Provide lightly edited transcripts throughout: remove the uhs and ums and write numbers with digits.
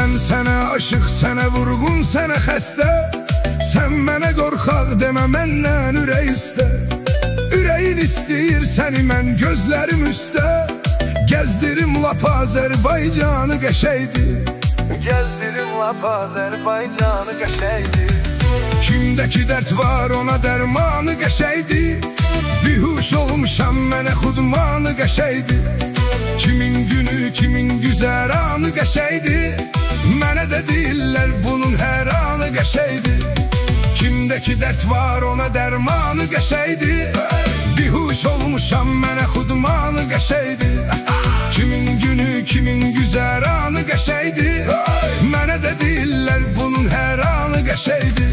Mən sənə aşıq, sənə vurğun, sənə xəstə. Sən mənə qorxaq demə, məndən ürək istə. Ürəyin istəyir səni, mən gözlərim üstə. Gəzdirim lap Azərbaycanı qəşəydir. Gəzdirim lap Azərbaycanı qəşəydir. Kimdəki dərd var ona dərmanı qəşəydir. Bihuş olmuşam mənə xudmanı qəşəydir. Kimin günü, kimin güzəranı qəşəydir. Mənə də deyirlər bunun hər anı qəşəydir. Kimdəki dərd var ona dərmanı qəşəydir. Bihuş olmuşam mənə xudmanı qəşəydir. Kimin günü, kimin güzəranı qəşəydir. Mənə də deyirlər bunun hər anı qəşəydir.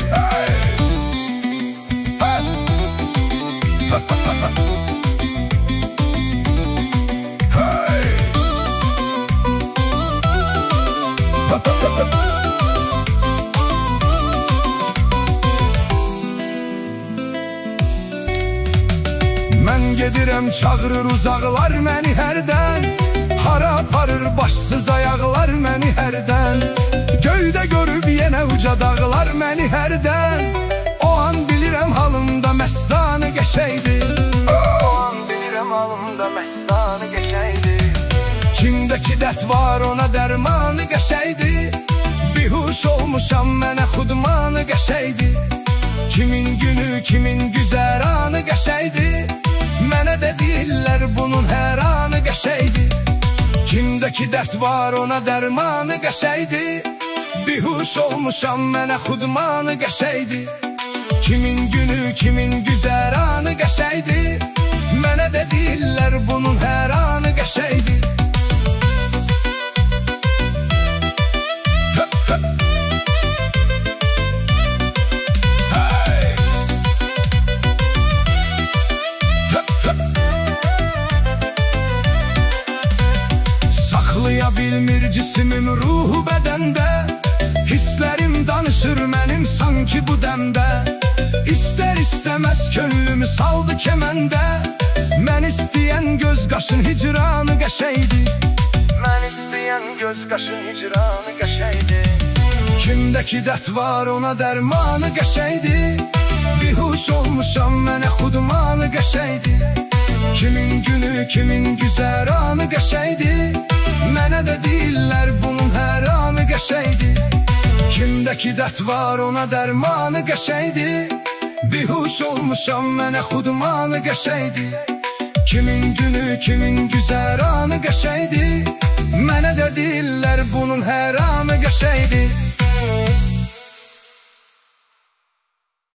Mən gedirəm, çağırır uzaqlar məni hərdən. Hara aparır başsız ayaqlar məni hərdən. Göydə görüb yenə uca dağlar məni hərdən. O an bilirəm halımda məstanı qəşəydir. O an bilirəm halımda məstanı qəşəydir. Kimdəki dərd var ona dərmanı qəşəydir. Bihuş olmuşam mənə xudmanı qəşəydir. Kimin günü, kimin güzəranı qəşəydir. Mənə də deyirlər bunun hər anı qəşəydir. Kimdəki dərd var ona dərmanı qəşəydir. Bihuş olmuşam mənə xudmanı qəşəydir. Kimin günü, kimin güzəranı qəşəydir. Mənə də deyirlər bunun hər anı qəşəydir. Saxlaya bilmir cisimim ruhu bədəndə. Hisslərim danışır mənim sanki bu dəmdə. İstər istəməz könlümü saldı kəməndə. Mən istəyən göz qaşın hicranı qəşəydir. Mən istəyən göz qaşın hicranı qəşəydir. Kimdəki dərd var ona dərmanı qəşəydir. Bihuş olmuşam mənə xudmanı qəşəydir. Kimin günü, kimin güzəranı qəşəydir. Mənə də deyirlər bunun hər anı qəşəydir. Kimdəki dərd var ona dərmanı qəşəydir. Bihuş olmuşam mənə xudmanı qəşəydir. Kimin günü, kimin güzəranı qəşəydir. Mənə də deyirlər bunun hər anı qəşəydir.